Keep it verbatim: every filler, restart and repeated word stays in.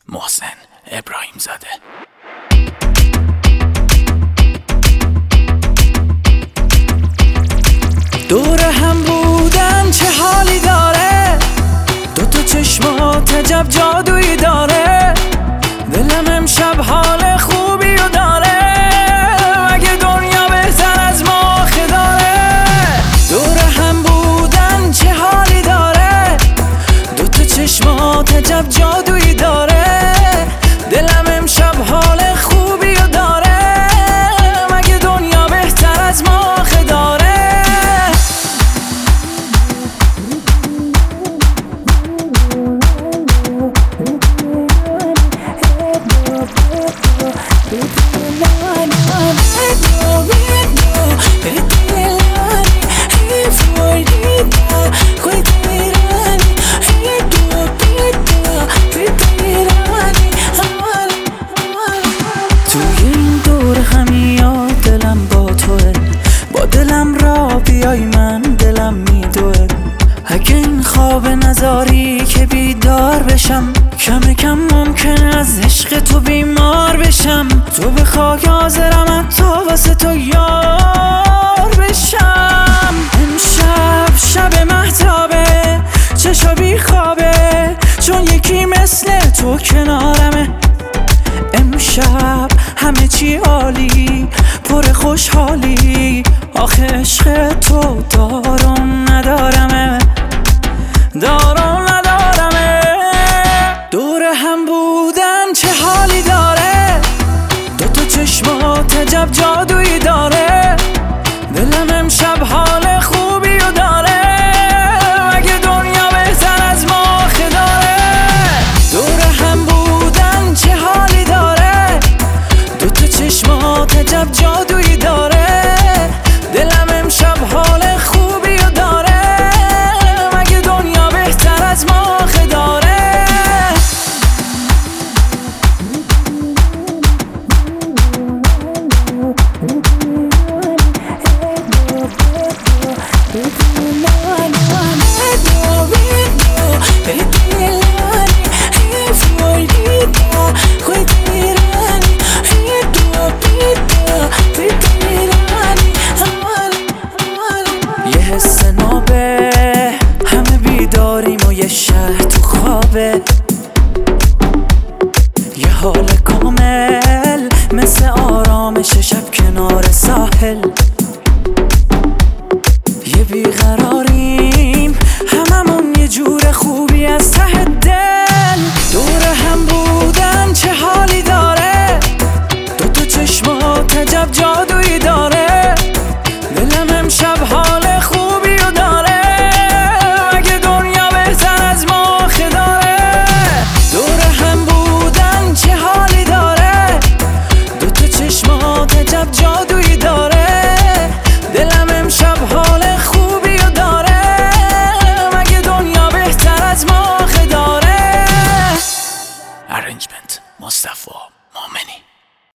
محسن ابراهیم زاده. دور هم بودن چه حالی داره، دوتا چشمات عجب جادویی داره، دلم امشب حال خوبی رو داره، مگه دنیا بهتر از ما آخه داره. دور هم بودن چه حالی داره، دوتا چشمات عجب جادویی داره، دلم امشب حال خوبی رو داره، مگه دنیا بهتر از ما آخه داره. توی این دور همیاد دلم با توه، با دلم را بیای من دلم میدوه، اگه این خواب نزاری که بیدار بشم، کم کم ممکنه از عشق تو بیمار بشم، تو بخوای حاضرم حتی واسه تو یار بشم. امشب شب مهتابه، چشا بی خوابه، چون یکی مثل تو کنارمه. امشب همه چی عالی، پر خوشحالی، آخه عشق تو دارم ندارمه، دارم ندارمه. دور هم بودن چه حالی داره، دوتا چشمات عجب جادویی داره، دلم امشب حال خوبی رو داره، مگه دنیا بهتر از ما آخه داره. دور هم بودن چه حالی داره، دوتا چشمات عجب جادویی داره، دلم امشب حال خوبی رو داره، مگه دنیا بهتر از ما آخه داره. یه حس نابه، همه بیداریم و یه شهر تو خوابه، یه حال